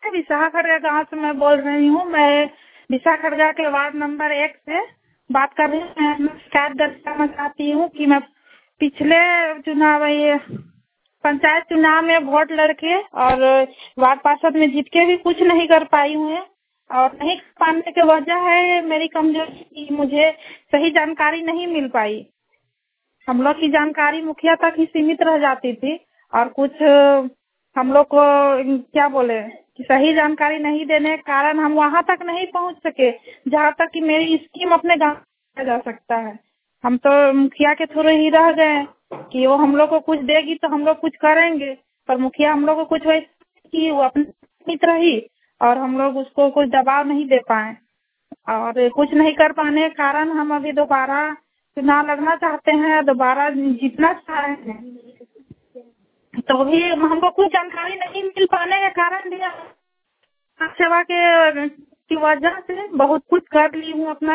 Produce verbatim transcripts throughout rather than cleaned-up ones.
मैं विशाखखड़गा गांव से मैं बोल रही हूँ। मैं विशाखखड़गा के वार्ड नंबर एक से बात कर रही हूँ। मैं अपना शिकायत दर्ज करना चाहती हूँ कि मैं पिछले चुनाव ये पंचायत चुनाव में वोट लड़के और वार्ड पार्षद में जीत के भी कुछ नहीं कर पाई हूँ और नहीं कर पाने की वजह है मेरी कमजोरी की मुझे सही जानकारी नहीं मिल पाई। हम लोग की जानकारी मुखिया तक ही सीमित रह जाती थी और कुछ हम लोग को क्या बोले कि सही जानकारी नहीं देने के कारण हम वहां तक नहीं पहुंच सके जहां तक कि मेरी स्कीम अपने गांव में जा सकता है। हम तो मुखिया के थ्रू ही रह गए कि वो हम लोग को कुछ देगी तो हम लोग कुछ करेंगे, पर मुखिया हम लोग को कुछ वैसे कि वो अपनी मित्र रही और हम लोग उसको कुछ दबाव नहीं दे पाए और कुछ नहीं कर पाने के कारण हम अभी दोबारा चुनाव लड़ना चाहते हैं, दोबारा जीतना चाह रहे हैं। तो भी हमको कुछ जानकारी नहीं मिल पाने के कारण भी सेवा के की वजह से बहुत कुछ कर ली हूँ। अपना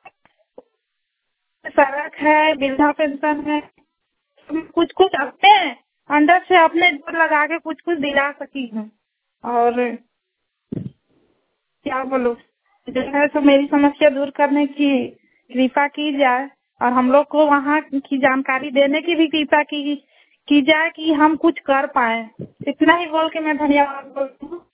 सड़क है, वृद्धा पेंशन है, कुछ कुछ अपने अंदर से अपने जोर लगा के कुछ कुछ दिला सकी हूँ और क्या बोलूं, जो है तो मेरी समस्या दूर करने की कृपा की जाए और हम लोग को वहाँ की जानकारी देने की भी कृपा की की जाए कि हम कुछ कर पाए। इतना ही बोल के मैं धन्यवाद बोलती हूँ।